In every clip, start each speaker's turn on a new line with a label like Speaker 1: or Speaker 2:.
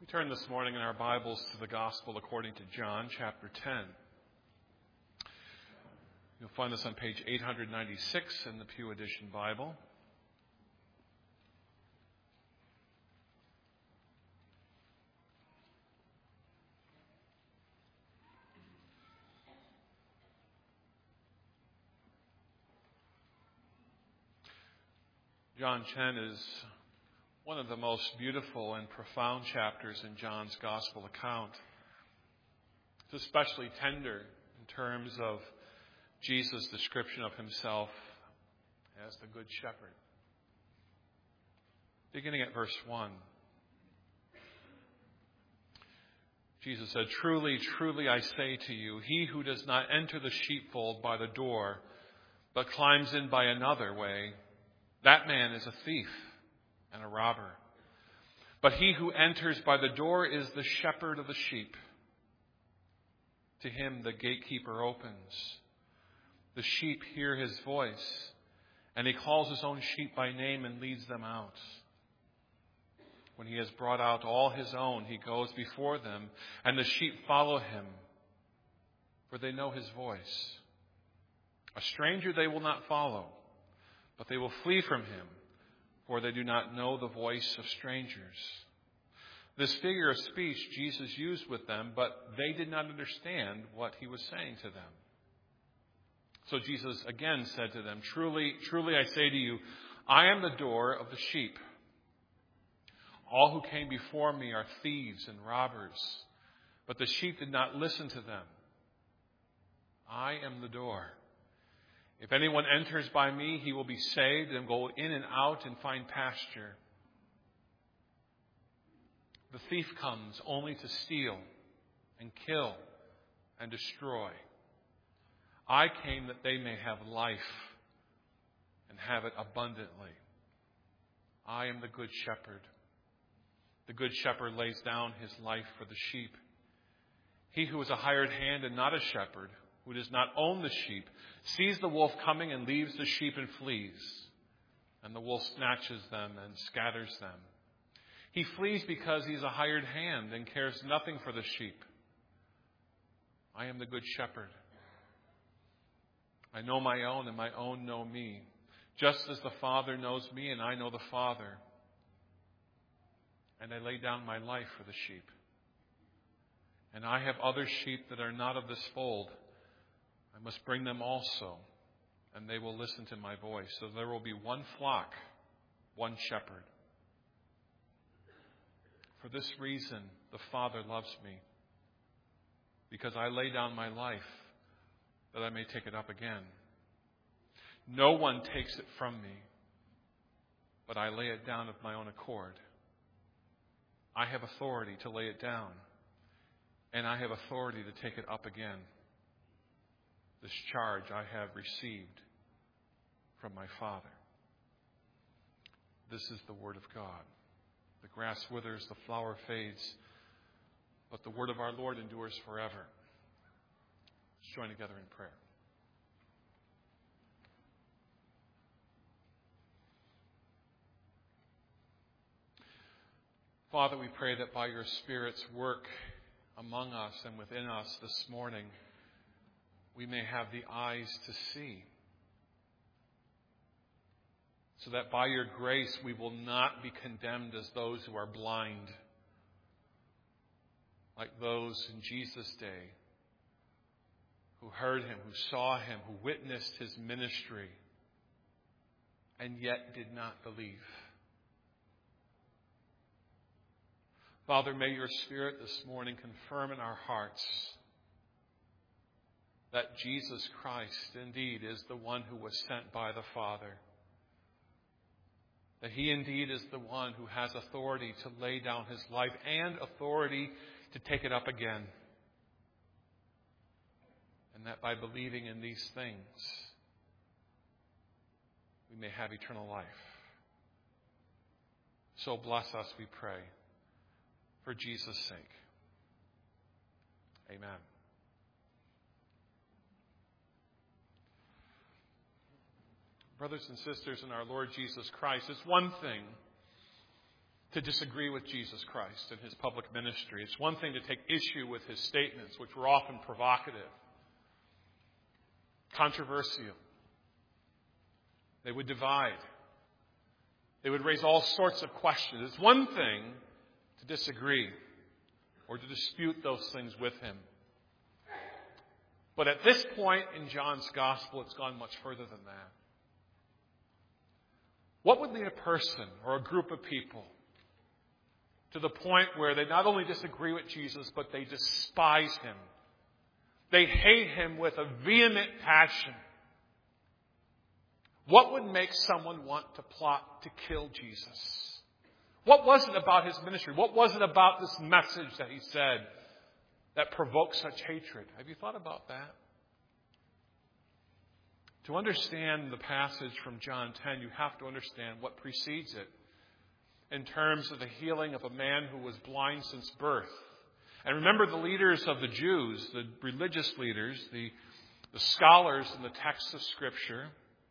Speaker 1: We turn this morning in our Bibles to the Gospel according to John, chapter 10. You'll find this on page 896 in the Pew Edition Bible. John 10 is one of the most beautiful and profound chapters in John's gospel account. It's especially tender in terms of Jesus' description of himself as the Good Shepherd. Beginning at verse 1. Jesus said, "Truly, truly I say to you, he who does not enter the sheepfold by the door, but climbs in by another way, that man is a thief and a robber. But he who enters by the door is the shepherd of the sheep. To him the gatekeeper opens. The sheep hear his voice, and he calls his own sheep by name and leads them out. When he has brought out all his own, he goes before them, and the sheep follow him, for they know his voice. A stranger they will not follow, but they will flee from him, for they do not know the voice of strangers." This figure of speech Jesus used with them, but they did not understand what he was saying to them. So Jesus again said to them, "Truly, truly I say to you, I am the door of the sheep. All who came before me are thieves and robbers, but the sheep did not listen to them. I am the door. If anyone enters by me, he will be saved and go in and out and find pasture. The thief comes only to steal and kill and destroy. I came that they may have life and have it abundantly. I am the good shepherd. The good shepherd lays down his life for the sheep. He who is a hired hand and not a shepherd, who does not own the sheep, sees the wolf coming and leaves the sheep and flees. And the wolf snatches them and scatters them. He flees because he is a hired hand and cares nothing for the sheep. I am the good shepherd. I know my own, and my own know me, just as the Father knows me, and I know the Father. And I lay down my life for the sheep. And I have other sheep that are not of this fold. I must bring them also, and they will listen to my voice. So there will be one flock, one shepherd. For this reason, the Father loves me, because I lay down my life that I may take it up again. No one takes it from me, but I lay it down of my own accord. I have authority to lay it down, and I have authority to take it up again. This charge I have received from my Father." This is the word of God. The grass withers, the flower fades, but the word of our Lord endures forever. Let's join together in prayer. Father, we pray that by your Spirit's work among us and within us this morning, we may have the eyes to see, so that by your grace we will not be condemned as those who are blind, like those in Jesus' day who heard him, who saw him, who witnessed his ministry, and yet did not believe. Father, may your Spirit this morning confirm in our hearts that Jesus Christ indeed is the one who was sent by the Father. That he indeed is the one who has authority to lay down his life and authority to take it up again. And that by believing in these things, we may have eternal life. So bless us, we pray, for Jesus' sake. Amen. Brothers and sisters in our Lord Jesus Christ, it's one thing to disagree with Jesus Christ and his public ministry. It's one thing to take issue with his statements, which were often provocative, controversial. They would divide. They would raise all sorts of questions. It's one thing to disagree or to dispute those things with him. But at this point in John's gospel, it's gone much further than that. What would lead a person or a group of people to the point where they not only disagree with Jesus, but they despise him? They hate him with a vehement passion. What would make someone want to plot to kill Jesus? What was it about his ministry? What was it about this message that he said that provoked such hatred? Have you thought about that? To understand the passage from John 10, you have to understand what precedes it in terms of the healing of a man who was blind since birth. And remember, the leaders of the Jews, the religious leaders, the scholars in the text of Scripture,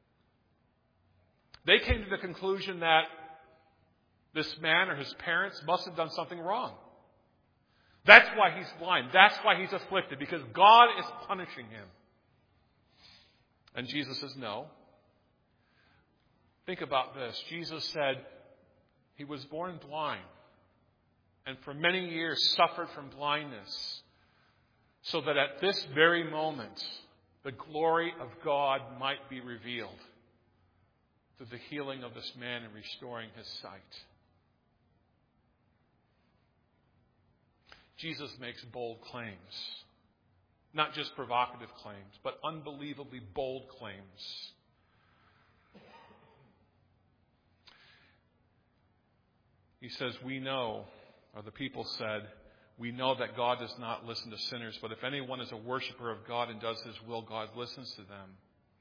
Speaker 1: they came to the conclusion that this man or his parents must have done something wrong. That's why he's blind. That's why he's afflicted, because God is punishing him. And Jesus says, no. Think about this. Jesus said he was born blind and for many years suffered from blindness so that at this very moment the glory of God might be revealed through the healing of this man and restoring his sight. Jesus makes bold claims. Not just provocative claims, but unbelievably bold claims. He says, we know, or the people said, we know that God does not listen to sinners, but if anyone is a worshiper of God and does his will, God listens to them.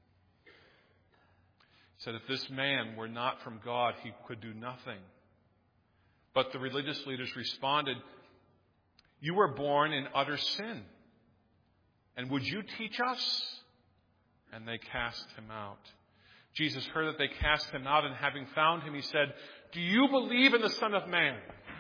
Speaker 1: He said, if this man were not from God, he could do nothing. But the religious leaders responded, you were born in utter sin. And would you teach us? And they cast him out. Jesus heard that they cast him out, and having found him, he said, do you believe in the Son of Man?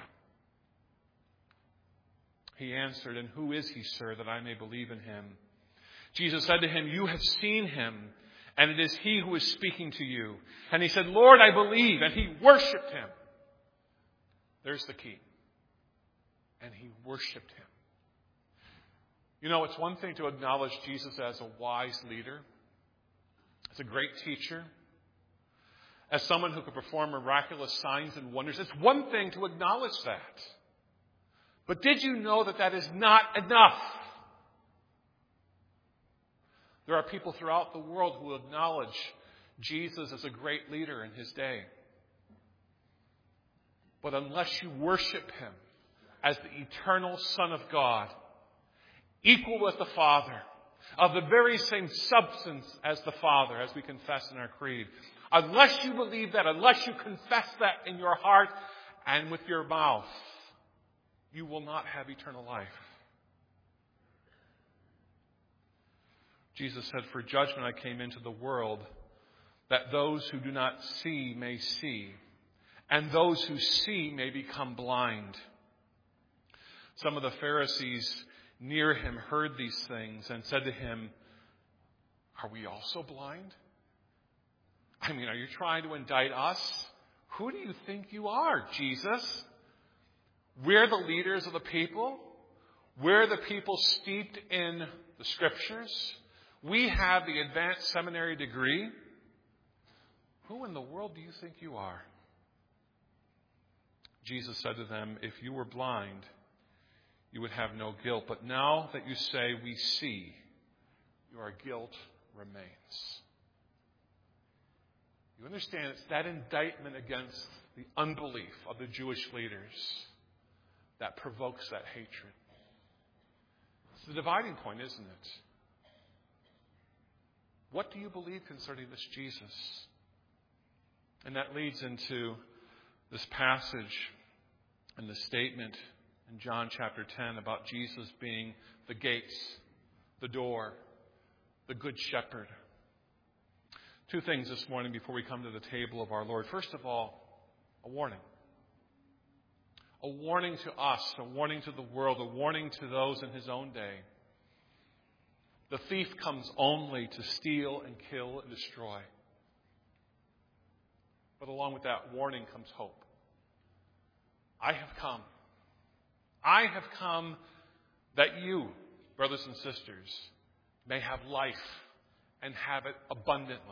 Speaker 1: He answered, and who is he, sir, that I may believe in him? Jesus said to him, you have seen him, and it is he who is speaking to you. And he said, Lord, I believe. And he worshipped him. There's the key. And he worshipped him. You know, it's one thing to acknowledge Jesus as a wise leader, as a great teacher, as someone who could perform miraculous signs and wonders. It's one thing to acknowledge that. But did you know that that is not enough? There are people throughout the world who acknowledge Jesus as a great leader in his day. But unless you worship him as the eternal Son of God, equal with the Father, of the very same substance as the Father, as we confess in our creed. Unless you believe that, unless you confess that in your heart and with your mouth, you will not have eternal life. Jesus said, for judgment I came into the world, that those who do not see may see, and those who see may become blind. Some of the Pharisees near him heard these things and said to him, are we also blind? I mean, are you trying to indict us? Who do you think you are, Jesus? We're the leaders of the people. We're the people steeped in the Scriptures. We have the advanced seminary degree. Who in the world do you think you are? Jesus said to them, if you were blind, you would have no guilt. But now that you say we see, your guilt remains. You understand, it's that indictment against the unbelief of the Jewish leaders that provokes that hatred. It's the dividing point, isn't it? What do you believe concerning this Jesus? And that leads into this passage and the statement in John chapter 10 about Jesus being the gates, the door, the good shepherd. Two things this morning before we come to the table of our Lord. First of all, a warning. a warning to us, a warning to the world, a warning to those in his own day. The thief comes only to steal and kill and destroy. But along with that warning comes hope. I have come. I have come that you, brothers and sisters, may have life and have it abundantly.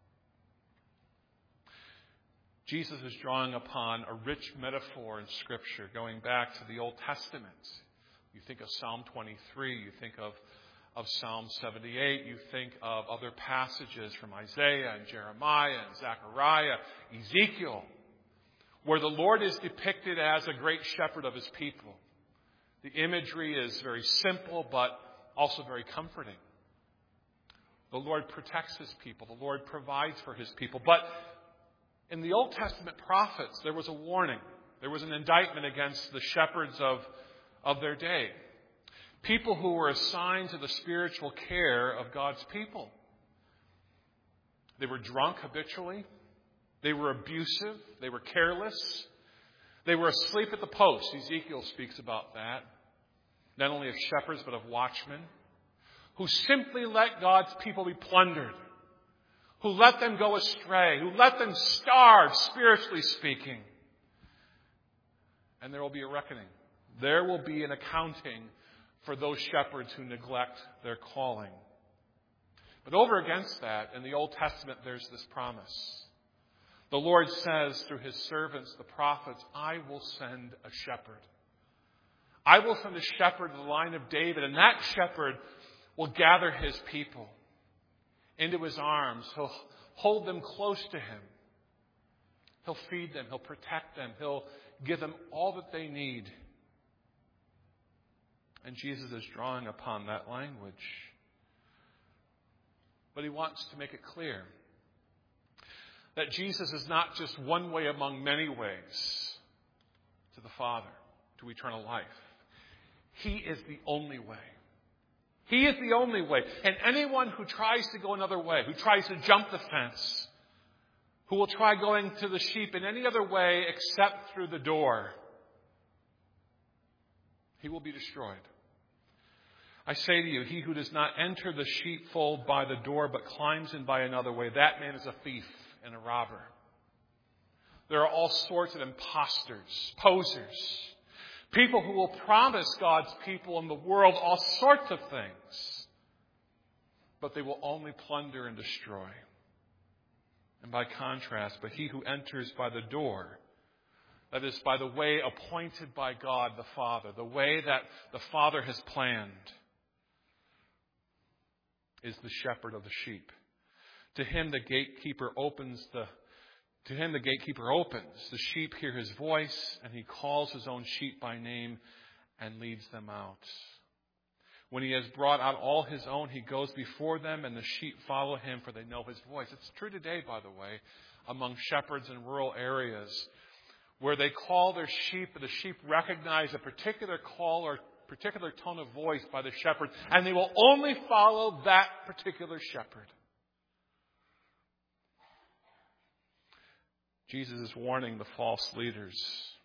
Speaker 1: Jesus is drawing upon a rich metaphor in Scripture going back to the Old Testament. You think of Psalm 23, you think of Psalm 78, you think of other passages from Isaiah and Jeremiah and Zechariah, Ezekiel, where the Lord is depicted as a great shepherd of his people. The imagery is very simple, but also very comforting. The Lord protects his people. The Lord provides for his people. But in the Old Testament prophets, there was a warning. There was an indictment against the shepherds of their day. People who were assigned to the spiritual care of God's people. They were drunk habitually. They were abusive. They were careless. They were asleep at the post. Ezekiel speaks about that. Not only of shepherds, but of watchmen. Who simply let God's people be plundered. Who let them go astray. Who let them starve, spiritually speaking. And there will be a reckoning. There will be an accounting for those shepherds who neglect their calling. But over against that, in the Old Testament, there's this promise. The Lord says through his servants, the prophets, I will send a shepherd. I will send a shepherd in the line of David, and that shepherd will gather his people into his arms. He'll hold them close to him. He'll feed them. He'll protect them. He'll give them all that they need. And Jesus is drawing upon that language. But he wants to make it clear that Jesus is not just one way among many ways to the Father, to eternal life. He is the only way. He is the only way. And anyone who tries to go another way, who tries to jump the fence, who will try going to the sheep in any other way except through the door, he will be destroyed. I say to you, he who does not enter the sheepfold by the door but climbs in by another way, that man is a thief and a robber. There are all sorts of imposters, posers, people who will promise God's people in the world all sorts of things, but they will only plunder and destroy. And by contrast, but he who enters by the door, that is, by the way appointed by God the Father, the way that the Father has planned, is the shepherd of the sheep. To him the gatekeeper opens. The sheep hear his voice, and he calls his own sheep by name and leads them out. When he has brought out all his own, he goes before them, and the sheep follow him, for they know his voice. It's true today, by the way, among shepherds in rural areas, where they call their sheep, and the sheep recognize a particular call or particular tone of voice by the shepherd, and they will only follow that particular shepherd. Jesus is warning the false leaders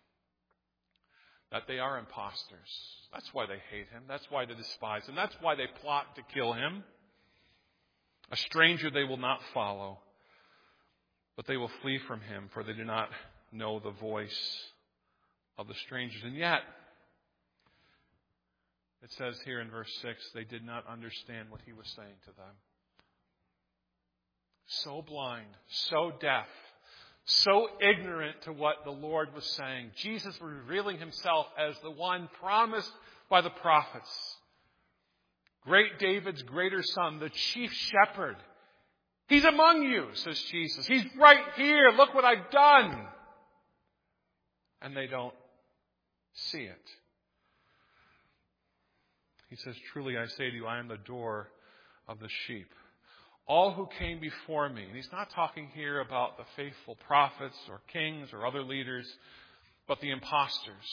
Speaker 1: that they are imposters. That's why they hate him. That's why they despise him. That's why they plot to kill him. A stranger they will not follow, but they will flee from him, for they do not know the voice of the strangers. And yet, it says here in verse 6, they did not understand what he was saying to them. So blind, so deaf, so ignorant to what the Lord was saying. Jesus revealing himself as the one promised by the prophets. Great David's greater son, the chief shepherd. He's among you, says Jesus. He's right here. Look what I've done. And they don't see it. He says, truly I say to you, I am the door of the sheep. All who came before me, and he's not talking here about the faithful prophets or kings or other leaders, but the imposters.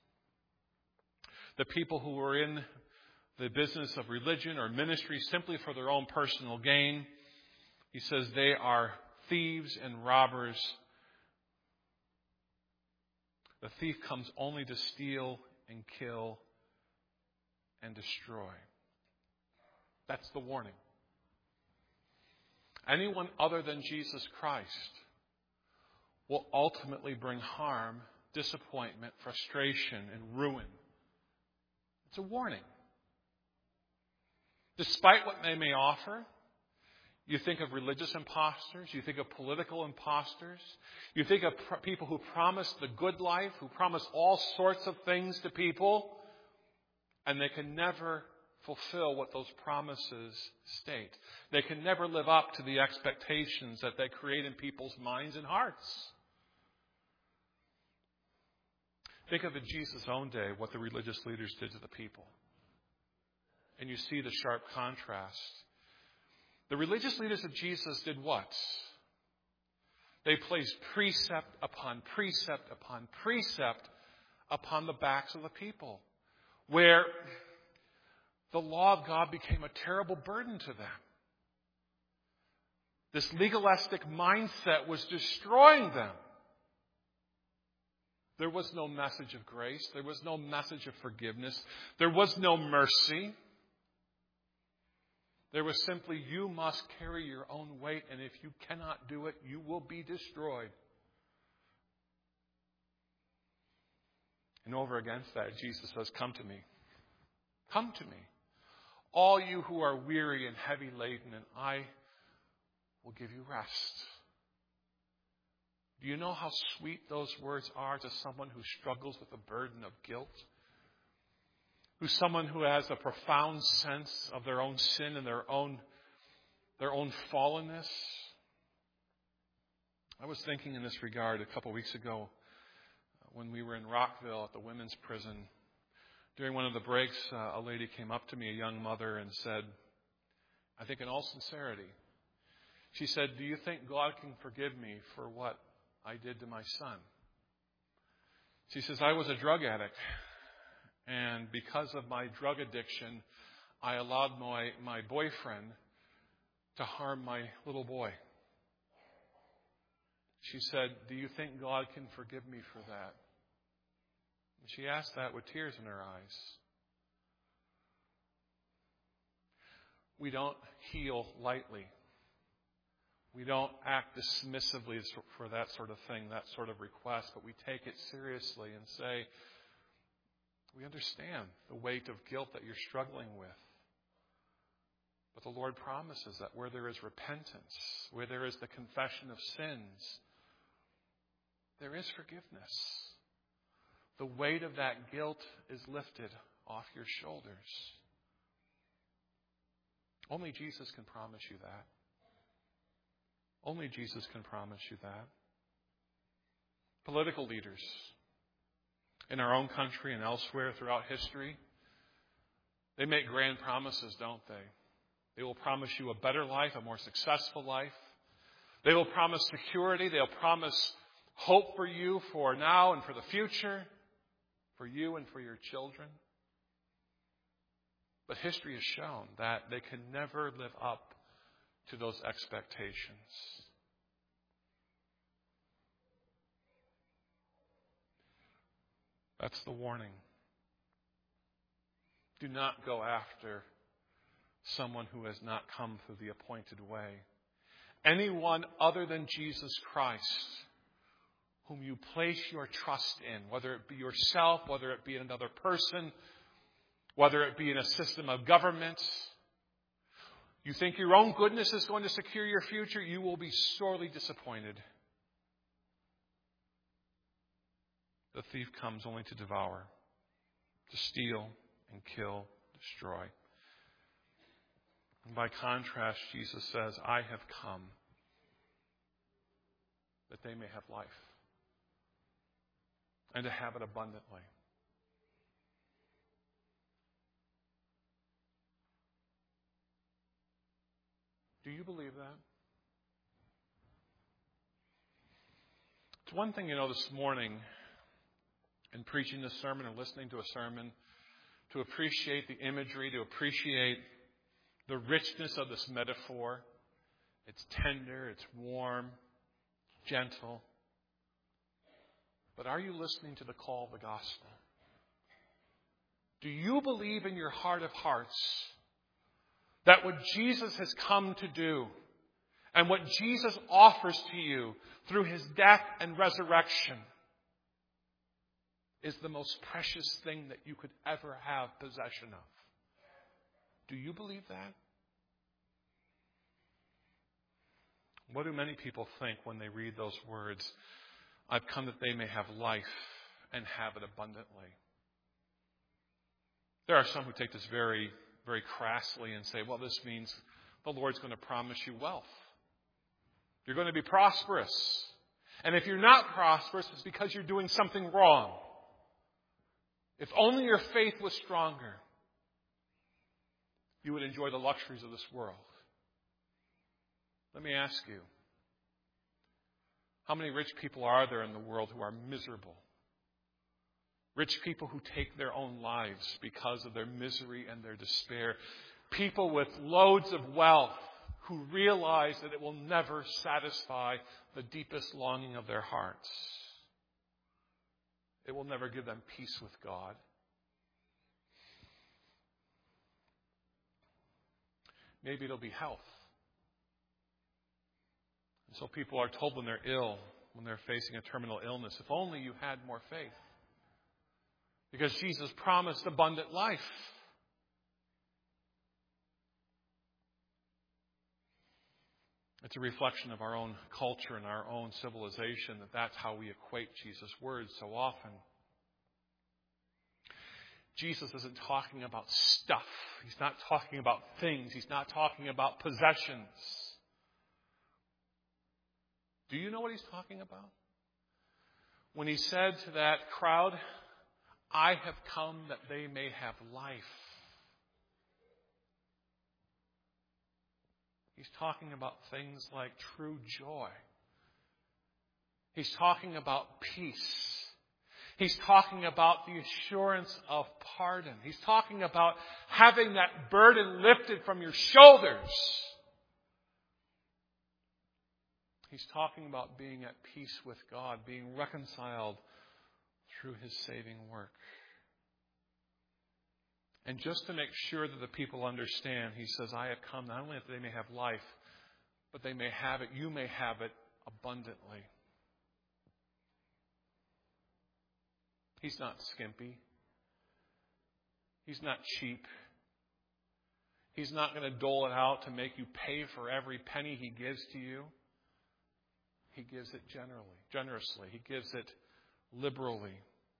Speaker 1: The people who were in the business of religion or ministry simply for their own personal gain. He says they are thieves and robbers The thief comes only to steal and kill and destroy. That's the warning. Anyone other than Jesus Christ will ultimately bring harm, disappointment, frustration, and ruin. It's a warning. Despite what they may offer, you think of religious imposters, you think of political imposters, you think of people who promise the good life, who promise all sorts of things to people, and they can never fulfill what those promises state. They can never live up to the expectations that they create in people's minds and hearts. Think of in Jesus' own day what the religious leaders did to the people. And you see the sharp contrast. The religious leaders of Jesus did what? They placed precept upon precept upon precept upon the backs of the people, where the law of God became a terrible burden to them. This legalistic mindset was destroying them. There was no message of grace. There was no message of forgiveness. There was no mercy. There was simply, you must carry your own weight, and if you cannot do it, you will be destroyed. And over against that, Jesus says, come to me. Come to me. All you who are weary and heavy laden, and I will give you rest. Do you know how sweet those words are to someone who struggles with the burden of guilt? Who's someone who has a profound sense of their own sin and their own fallenness? I was thinking in this regard a couple weeks ago when we were in Rockville at the women's prison. During one of the breaks, a lady came up to me, a young mother, and said, I think in all sincerity, she said, do you think God can forgive me for what I did to my son? She says, I was a drug addict. And because of my drug addiction, I allowed my boyfriend to harm my little boy. She said, do you think God can forgive me for that? And she asked that with tears in her eyes. We don't heal lightly. We don't act dismissively for that sort of thing, that sort of request, but we take it seriously and say, we understand the weight of guilt that you're struggling with. But the Lord promises that where there is repentance, where there is the confession of sins, there is forgiveness. The weight of that guilt is lifted off your shoulders. Only Jesus can promise you that. Only Jesus can promise you that. Political leaders in our own country and elsewhere throughout history, they make grand promises, don't they? They will promise you a better life, a more successful life. They will promise security. They'll promise hope for you for now and for the future, for you and for your children. But history has shown that they can never live up to those expectations. That's the warning. Do not go after someone who has not come through the appointed way. Anyone other than Jesus Christ, whom you place your trust in, whether it be yourself, whether it be another person, whether it be in a system of government, you think your own goodness is going to secure your future, you will be sorely disappointed. The thief comes only to devour, to steal and kill, destroy. And by contrast, Jesus says, I have come that they may have life and to have it abundantly. Do you believe that? It's one thing, this morning in preaching this sermon or listening to a sermon, to appreciate the imagery, to appreciate the richness of this metaphor. It's tender, it's warm, gentle. But are you listening to the call of the gospel? Do you believe in your heart of hearts that what Jesus has come to do and what Jesus offers to you through his death and resurrection is the most precious thing that you could ever have possession of? Do you believe that? What do many people think when they read those words? I've come that they may have life and have it abundantly. There are some who take this very, very crassly and say, well, this means the Lord's going to promise you wealth. You're going to be prosperous. And if you're not prosperous, it's because you're doing something wrong. If only your faith was stronger, you would enjoy the luxuries of this world. Let me ask you, how many rich people are there in the world who are miserable? Rich people who take their own lives because of their misery and their despair. People with loads of wealth who realize that it will never satisfy the deepest longing of their hearts. It will never give them peace with God. Maybe it'll be health. And so people are told when they're ill, when they're facing a terminal illness, if only you had more faith. Because Jesus promised abundant life. It's a reflection of our own culture and our own civilization that that's how we equate Jesus' words so often. Jesus isn't talking about stuff. He's not talking about things. He's not talking about possessions. Do you know what he's talking about? When he said to that crowd, I have come that they may have life. He's talking about things like true joy. He's talking about peace. He's talking about the assurance of pardon. He's talking about having that burden lifted from your shoulders. He's talking about being at peace with God, being reconciled through his saving work. And just to make sure that the people understand, he says, I have come not only that they may have life, but they may have it, you may have it abundantly. He's not skimpy. He's not cheap. He's not going to dole it out to make you pay for every penny he gives to you. He gives it generously. He gives it liberally.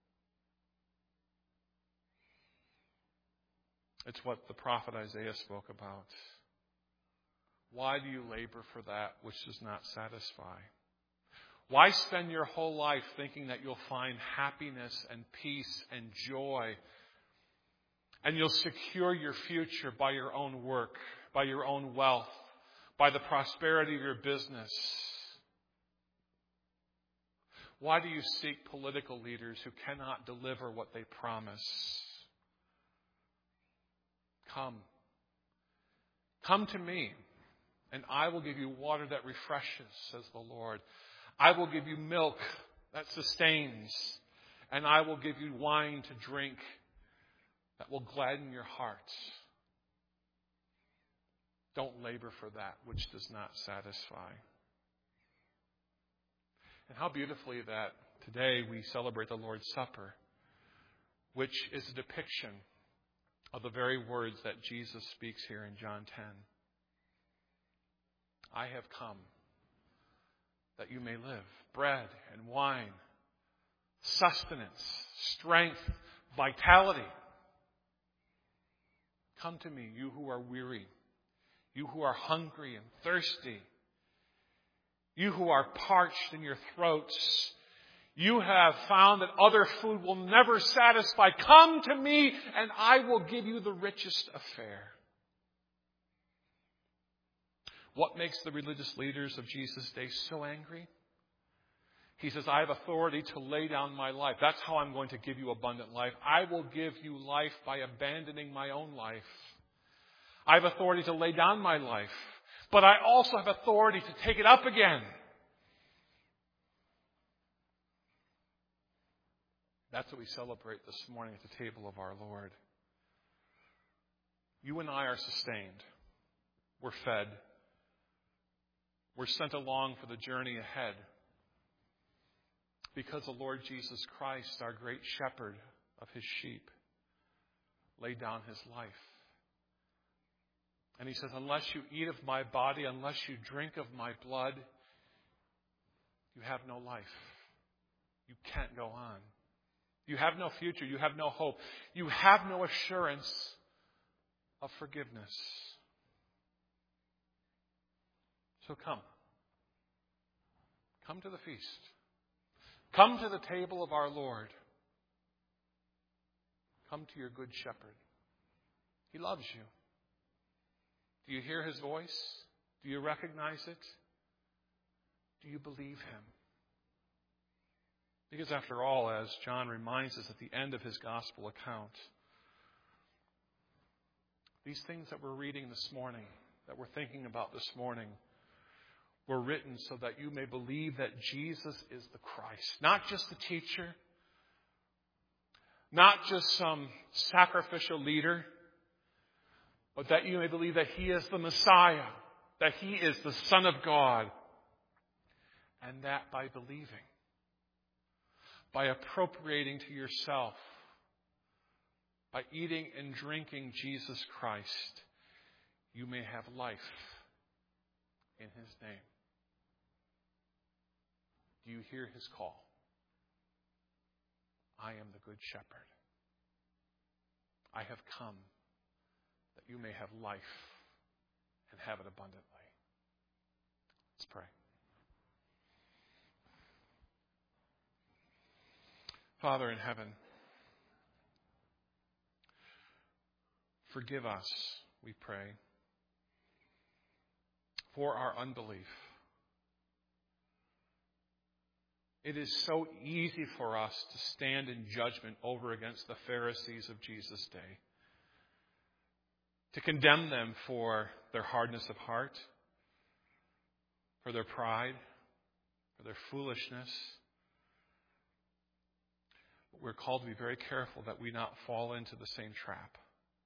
Speaker 1: It's what the prophet Isaiah spoke about. Why do you labor for that which does not satisfy? Why spend your whole life thinking that you'll find happiness and peace and joy and you'll secure your future by your own work, by your own wealth, by the prosperity of your business? Why do you seek political leaders who cannot deliver what they promise? Come to me, and I will give you water that refreshes, says the Lord. I will give you milk that sustains, and I will give you wine to drink that will gladden your hearts. Don't labor for that which does not satisfy. And how beautifully that today we celebrate the Lord's Supper, which is a depiction of the very words that Jesus speaks here in John 10. I have come that you may live. Bread and wine, sustenance, strength, vitality. Come to me, you who are weary, you who are hungry and thirsty, you who are parched in your throats. You have found that other food will never satisfy. Come to me and I will give you the richest of fare. What makes the religious leaders of Jesus' day so angry? He says, I have authority to lay down my life. That's how I'm going to give you abundant life. I will give you life by abandoning my own life. I have authority to lay down my life, but I also have authority to take it up again. That's what we celebrate this morning at the table of our Lord. You and I are sustained. We're fed. We're sent along for the journey ahead because the Lord Jesus Christ, our great shepherd of his sheep, laid down his life. And he says, unless you eat of my body, unless you drink of my blood, you have no life. You can't go on. You have no future. You have no hope. You have no assurance of forgiveness. So come. Come to the feast. Come to the table of our Lord. Come to your good shepherd. He loves you. Do you hear his voice? Do you recognize it? Do you believe him? Because after all, as John reminds us at the end of his gospel account, these things that we're reading this morning, that we're thinking about this morning, were written so that you may believe that Jesus is the Christ. Not just the teacher, not just some sacrificial leader, but that you may believe that he is the Messiah, that he is the Son of God, and that by believing, by appropriating to yourself, by eating and drinking Jesus Christ, you may have life in his name. Do you hear his call? I am the good shepherd. I have come that you may have life and have it abundantly. Let's pray. Father in heaven, forgive us, we pray, for our unbelief. It is so easy for us to stand in judgment over against the Pharisees of Jesus' day, to condemn them for their hardness of heart, for their pride, for their foolishness. But we're called to be very careful that we not fall into the same trap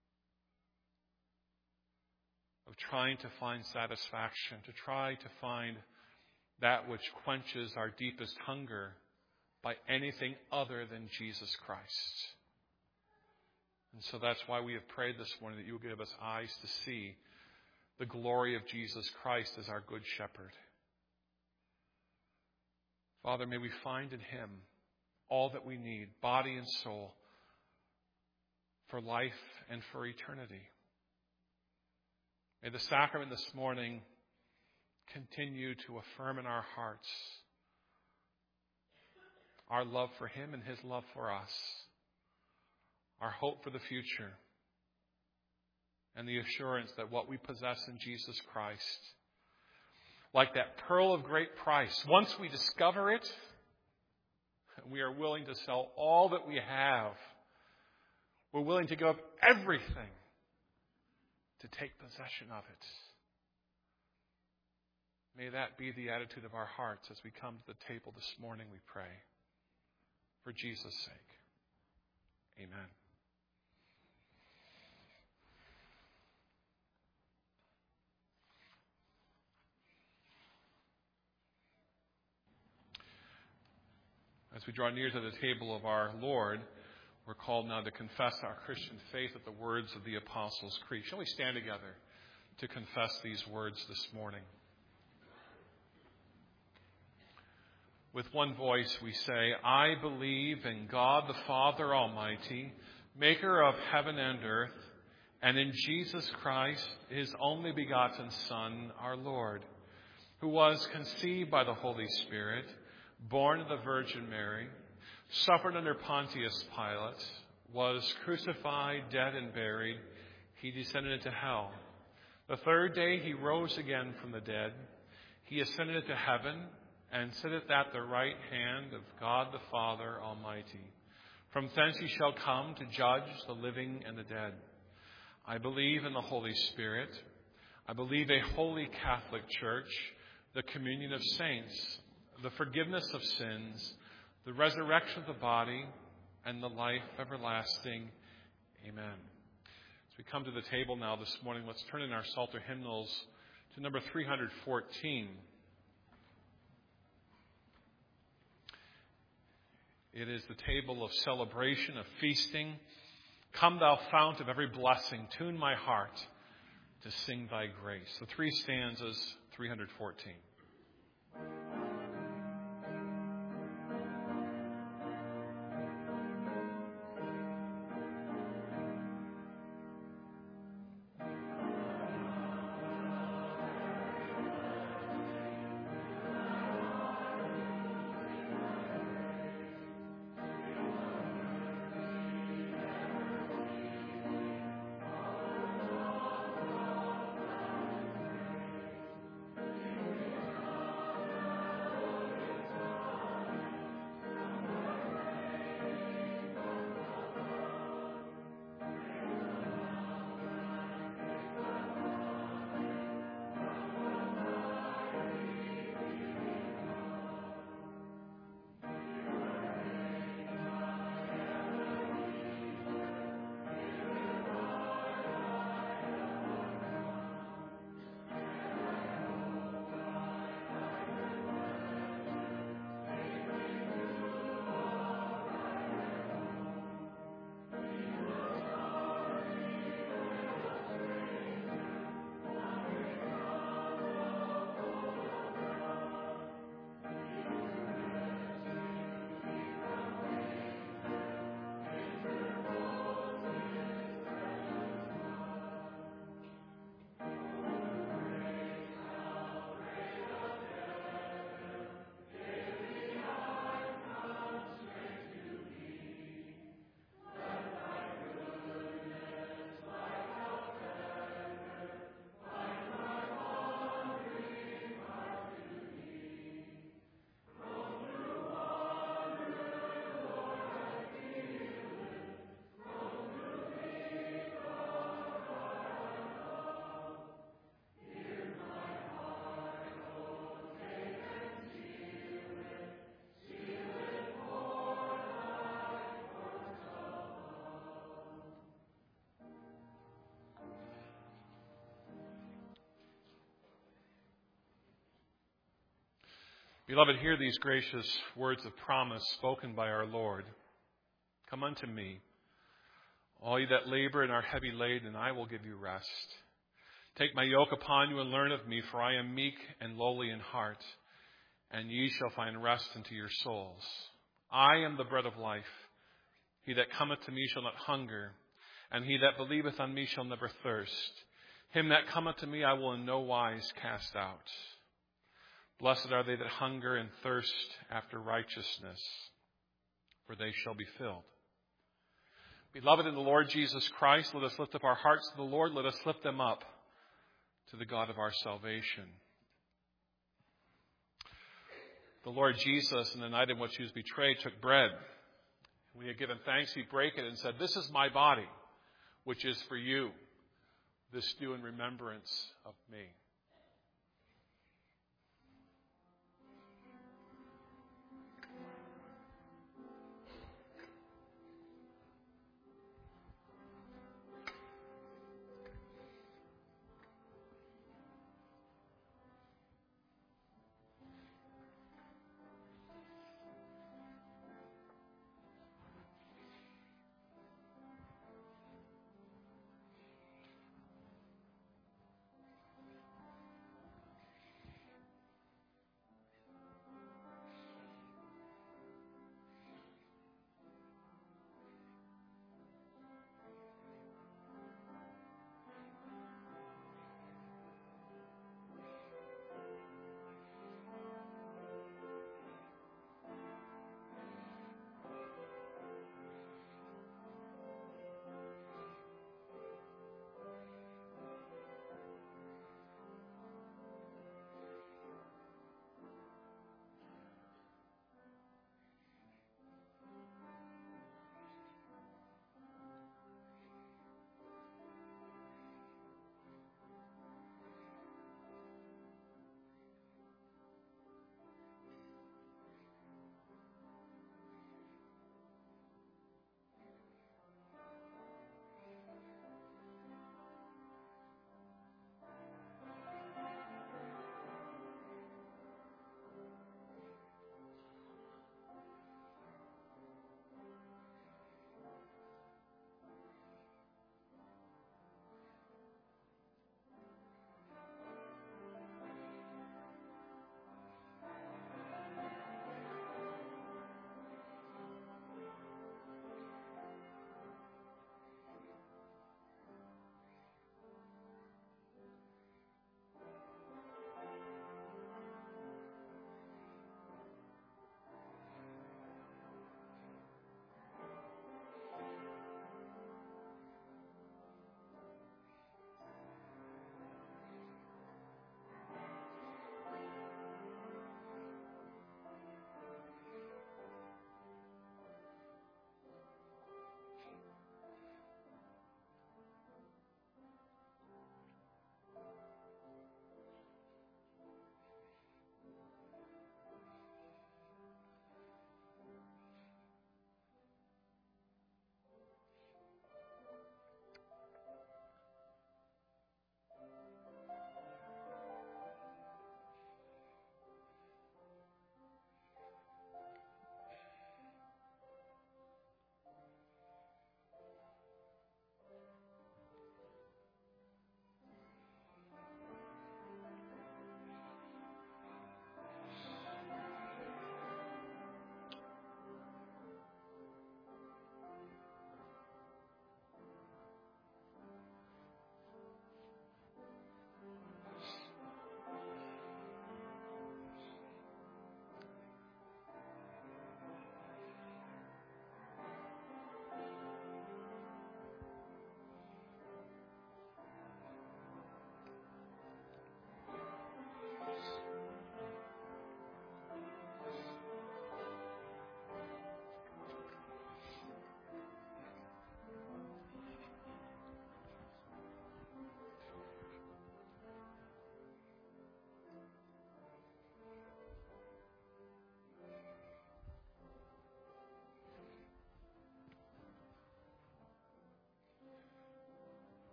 Speaker 1: of trying to find satisfaction, to try to find that which quenches our deepest hunger by anything other than Jesus Christ. And so that's why we have prayed this morning that you will give us eyes to see the glory of Jesus Christ as our good shepherd. Father, may we find in him all that we need, body and soul, for life and for eternity. May the sacrament this morning continue to affirm in our hearts our love for him and his love for us, our hope for the future, and the assurance that what we possess in Jesus Christ, like that pearl of great price, once we discover it, we are willing to sell all that we have. We're willing to give up everything to take possession of it. May that be the attitude of our hearts as we come to the table this morning, we pray. For Jesus' sake. Amen. As we draw near to the table of our Lord, we're called now to confess our Christian faith at the words of the Apostles' Creed. Shall we stand together to confess these words this morning? With one voice we say, I believe in God the Father Almighty, maker of heaven and earth, and in Jesus Christ, his only begotten Son, our Lord, who was conceived by the Holy Spirit, born of the Virgin Mary, suffered under Pontius Pilate, was crucified, dead, and buried. He descended into hell. The third day he rose again from the dead. He ascended into heaven and sitteth at the right hand of God the Father Almighty. From thence he shall come to judge the living and the dead. I believe in the Holy Spirit. I believe a holy Catholic Church, the communion of saints, the forgiveness of sins, the resurrection of the body, and the life everlasting. Amen. As we come to the table now this morning, let's turn in our Psalter hymnals to number 314. It is the table of celebration, of feasting. Come, thou fount of every blessing, tune my heart to sing thy grace. The three stanzas, 314. Beloved, hear these gracious words of promise spoken by our Lord. Come unto me, all ye that labor and are heavy laden, and I will give you rest. Take my yoke upon you and learn of me, for I am meek and lowly in heart, and ye shall find rest unto your souls. I am the bread of life. He that cometh to me shall not hunger, and he that believeth on me shall never thirst. Him that cometh to me I will in no wise cast out. Blessed are they that hunger and thirst after righteousness, for they shall be filled. Beloved in the Lord Jesus Christ, let us lift up our hearts to the Lord. Let us lift them up to the God of our salvation. The Lord Jesus, in the night in which he was betrayed, took bread. When he had given thanks, he brake it and said, "This is my body, which is for you. This do in remembrance of me."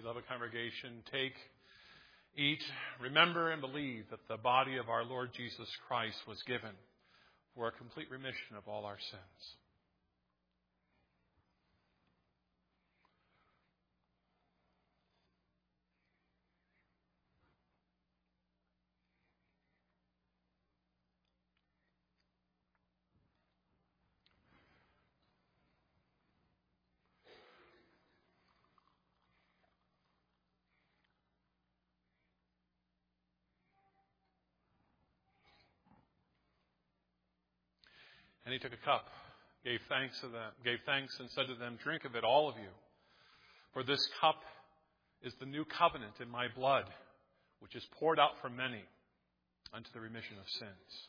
Speaker 1: beloved congregation, take, eat, remember, and believe that the body of our Lord Jesus Christ was given for a complete remission of all our sins. And he took a cup, gave thanks and said to them, "Drink of it, all of you, for this cup is the new covenant in my blood, which is poured out for many unto the remission of sins."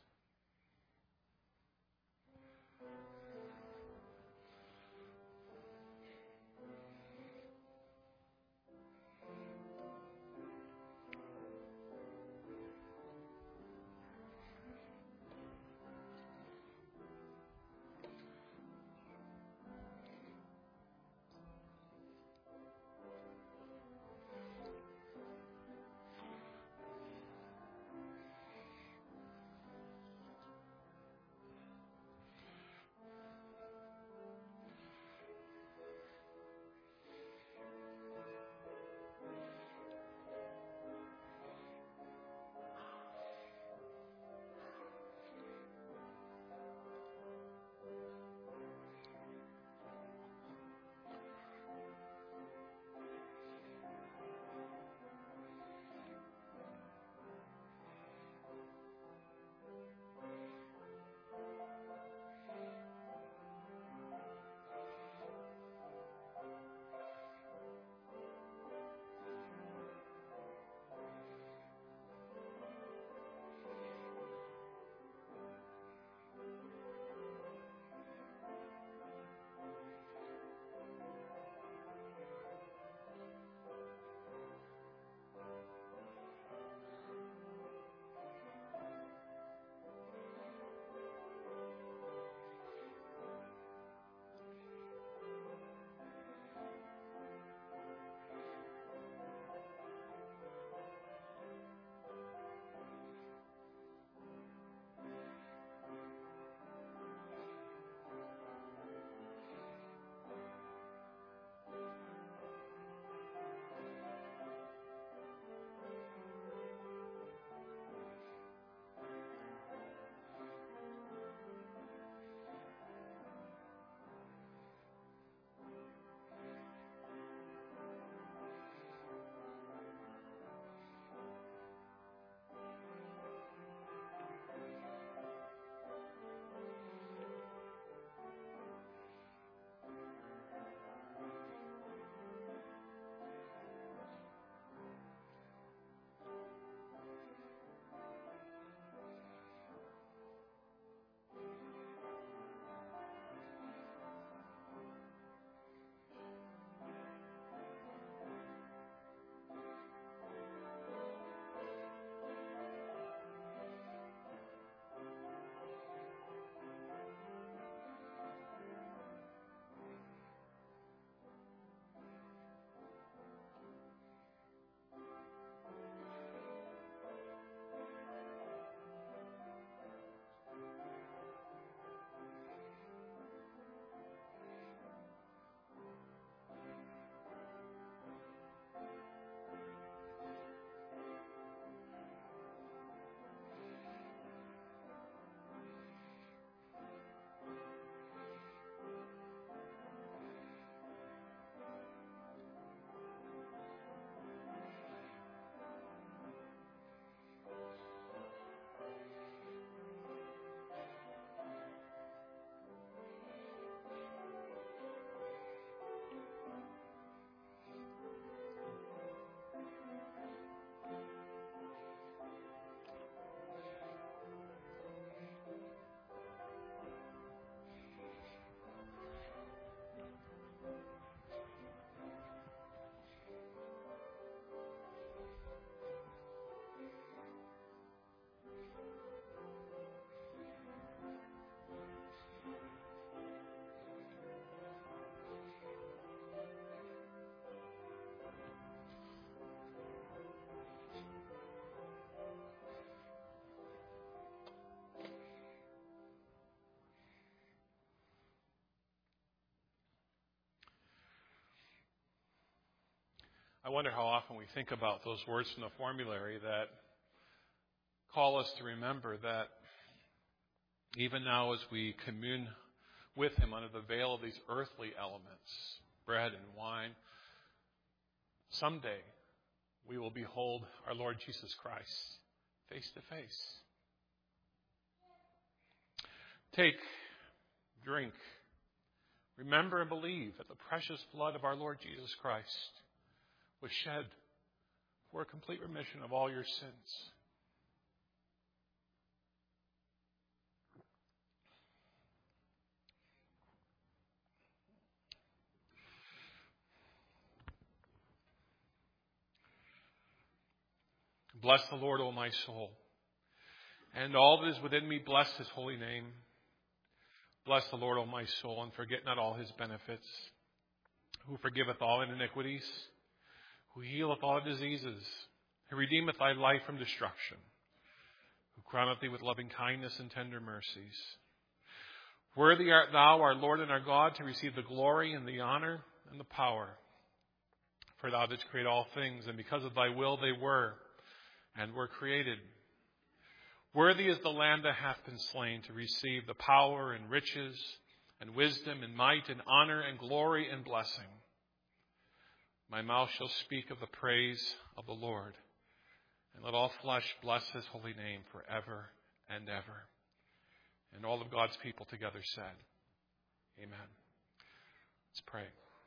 Speaker 1: I wonder how often we think about those words from the formulary that call us to remember that even now as we commune with him under the veil of these earthly elements, bread and wine, someday we will behold our Lord Jesus Christ face to face. Take, drink, remember and believe that the precious blood of our Lord Jesus Christ was shed for a complete remission of all your sins. Bless the Lord, O my soul, and all that is within me, bless his holy name. Bless the Lord, O my soul, and forget not all his benefits, who forgiveth all iniquities, who healeth all diseases, who redeemeth thy life from destruction, who crowneth thee with loving kindness and tender mercies. Worthy art thou, our Lord and our God, to receive the glory and the honor and the power. For thou didst create all things, and because of thy will they were, and were created. Worthy is the Lamb that hath been slain to receive the power and riches and wisdom and might and honor and glory and blessing. My mouth shall speak of the praise of the Lord, and let all flesh bless his holy name forever and ever. And all of God's people together said, Amen. Let's pray.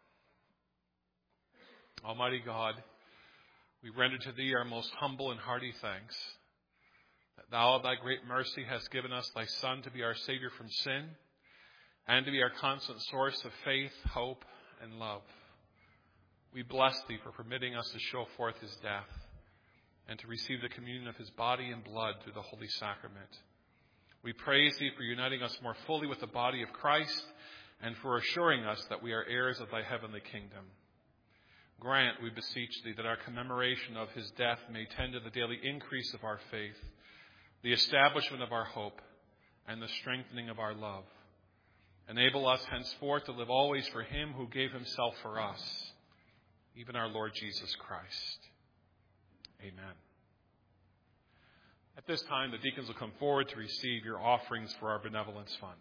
Speaker 1: Almighty God, we render to thee our most humble and hearty thanks, that thou of thy great mercy hast given us thy Son to be our Savior from sin, and to be our constant source of faith, hope, and love. We bless thee for permitting us to show forth his death, and to receive the communion of his body and blood through the holy sacrament. We praise thee for uniting us more fully with the body of Christ, and for assuring us that we are heirs of thy heavenly kingdom. Grant, we beseech thee, that our commemoration of his death may tend to the daily increase of our faith, the establishment of our hope, and the strengthening of our love. Enable us henceforth to live always for him who gave himself for us, even our Lord Jesus Christ. Amen. At this time, the deacons will come forward to receive your offerings for our benevolence fund.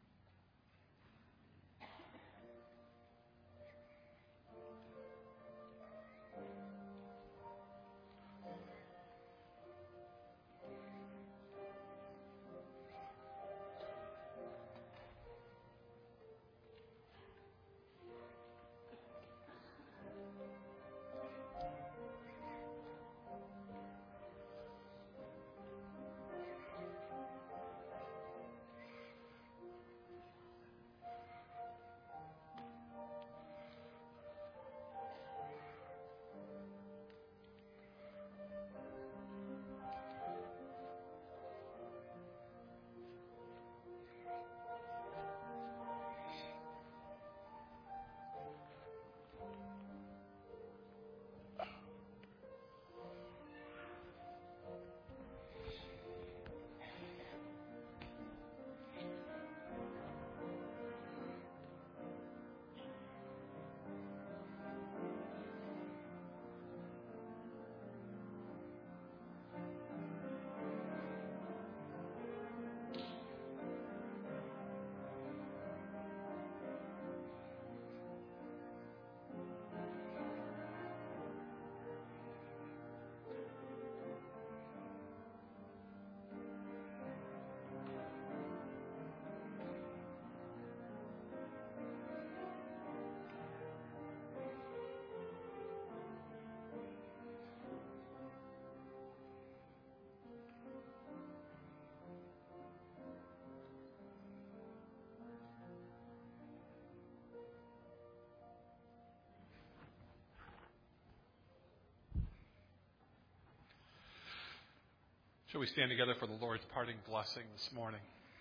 Speaker 1: Shall we stand together for the Lord's parting blessing this morning?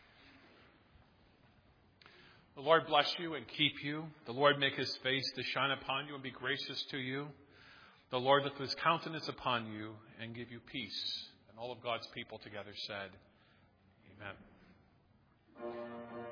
Speaker 1: The Lord bless you and keep you. The Lord make his face to shine upon you and be gracious to you. The Lord lift his countenance upon you and give you peace. And all of God's people together said, Amen.